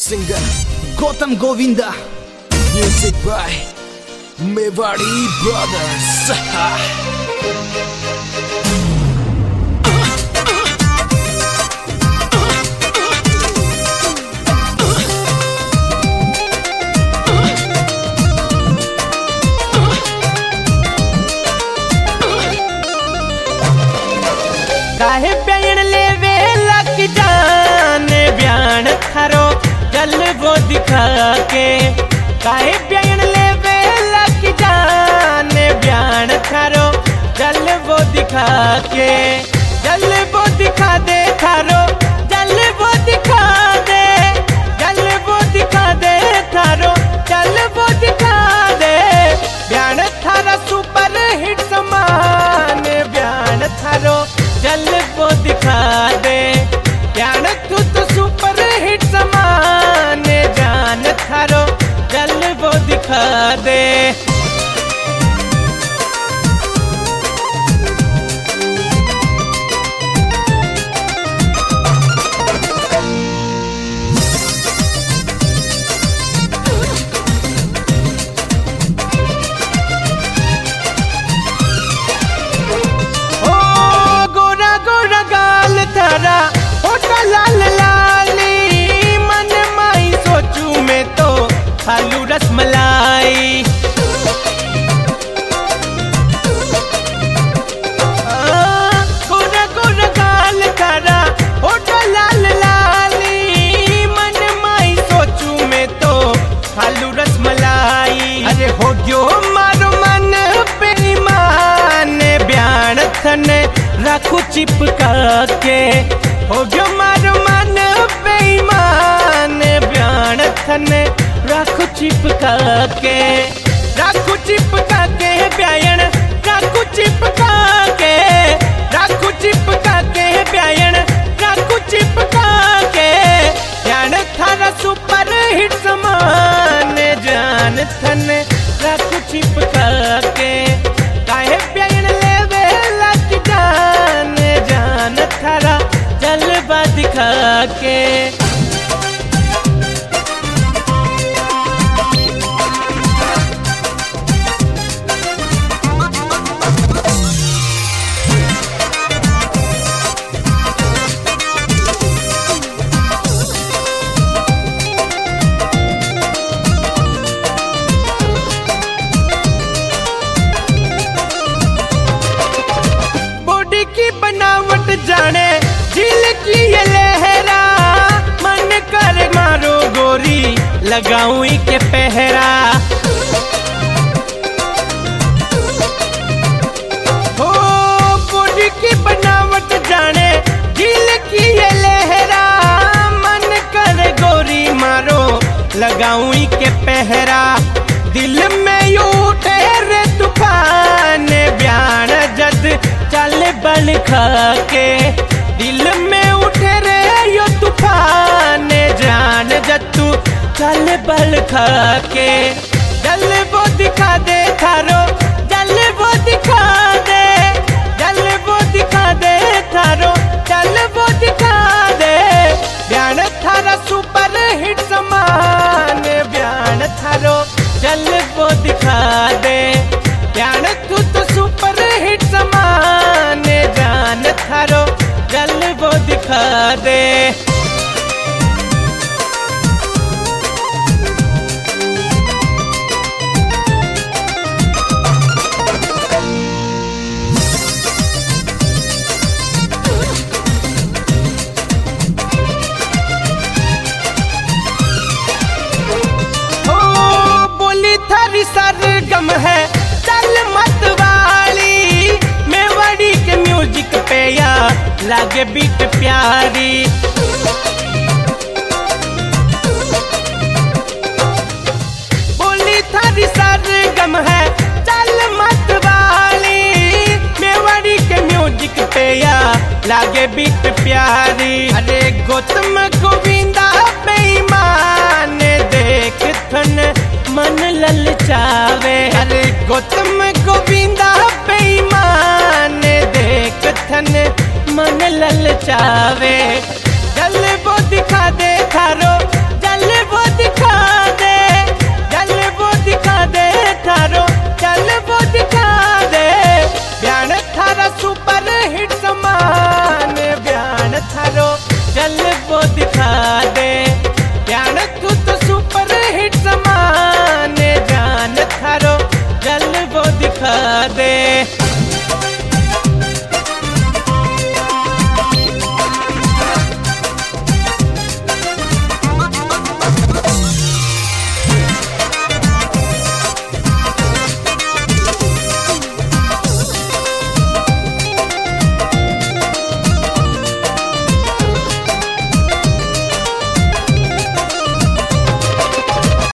singer Gautam Govinda, music by Mewari Brothers. काहे प्याण लेवे लग जाने बयान थारो जल वो दिखा के। काहे प्याण लेवे लग जाने बयान थारो जल वो दिखा के। जल वो दिखा दे थारो जल वो दिखा दे। जल वो दिखा दे थारो जल वो दिखा दे। बयान थारा सुपर हिट समान बयान थारो जल वो दिखा दे। जान तू तो सुपर हिट समान जान थारो जल वो दिखा दे। लाल लाली मन माई सोचू मैं तो खालू रसमलाई। गोरा गोरा गाल तारा होठा लाल लाली मन माई सोचू मैं तो खालू रसमलाई। अरे हो गयो मारो मन बेईमान बयान थने रखू चिपका के। हो गयो मारो मन बेईमान बयान थने रखू चिपका के। रखू चिपका के बयान रखू चिपका के। रखू चिपका के बयान रखू चिपका के। बयान थारा सुपर हिट समान जान थने रखू चिपका के। काहे बयान लेवे लग जान थारा जलवा दिखा के। बॉडी की बनावट जाने दिल की ये लहरा। मन कर मारो गोरी लगाऊं के पहरा। हो बॉडी की बनावट जाने दिल की ये लहरा। मन कर गोरी मारो लगाऊं के पहरा। दिल में उठे रे तूफान बयान जद चल बल खा के। दिल में उठे रे यो तूफान जान जतू चल बल खा के। जल वो दिखा दे थारो जल वो दिखा दे। जल वो दिखा दे थारो जल वो दिखा दे। बयान थारा सुपर हिट समान बयान थारो जल वो दिखा दे। बयान तू तो सुपर हिट समान जान थारो जल वो दिखा दे। बोली थारी सरगम है चल मत वाली। मेवाड़ी के म्यूजिक पे या लागे बीट प्यारी। बोली थारी सरगम है चल मत वाली। मेवाड़ी के म्यूजिक पे या लागे बीट प्यारी। अरे गौतम गोविंदा बेईमान देख थन मन ललचावे। अरे गौतम